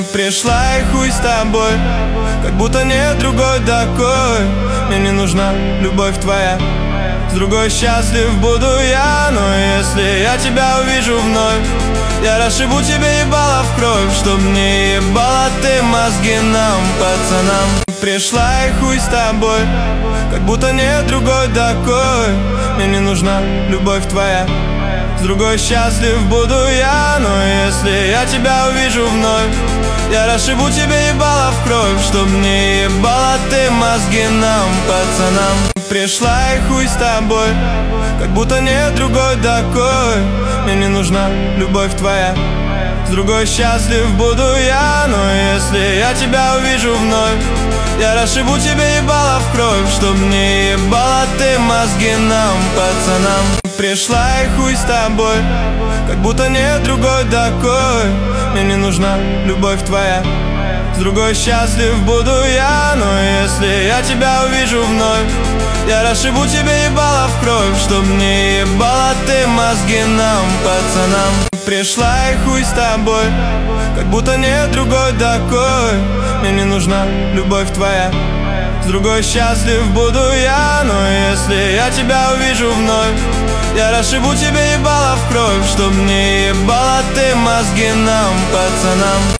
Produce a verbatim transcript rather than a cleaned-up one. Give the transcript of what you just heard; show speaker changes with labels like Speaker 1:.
Speaker 1: Пришла и хуй с тобой, как будто нет другой такой. Мне не нужна любовь твоя, с другой счастлив буду я. Но если я тебя увижу вновь, я расшибу тебе ебало в кровь, чтоб не ебала ты мозги нам, пацанам. Пришла и хуй с тобой, как будто нет другой такой. Мне не нужна любовь твоя, с другой счастлив буду я. Но если я тебя увижу вновь, я расшибу тебе ебало в кровь, чтоб не ебала ты мозги нам, пацанам. Пришла и хуй с тобой, как будто нет другой такой. Мне не нужна любовь твоя, с другой счастлив буду я. Но если я тебя увижу вновь, я расшибу тебе ебало в кровь, чтоб не ебала ты мозги нам, пацанам. Пришла и хуй с тобой, как будто нет другой такой. Мне не нужна любовь твоя, с другой счастлив буду я. Но если я тебя увижу вновь, я расшибу тебе ебало в кровь, чтоб не ебала ты мозги нам, пацанам. Пришла и хуй с тобой, как будто нет другой такой. Мне не нужна любовь твоя, с другой счастлив буду я. Но если я тебя увижу вновь, я расшибу тебе ебало в кровь, чтоб не ебала ты мозги нам, пацанам.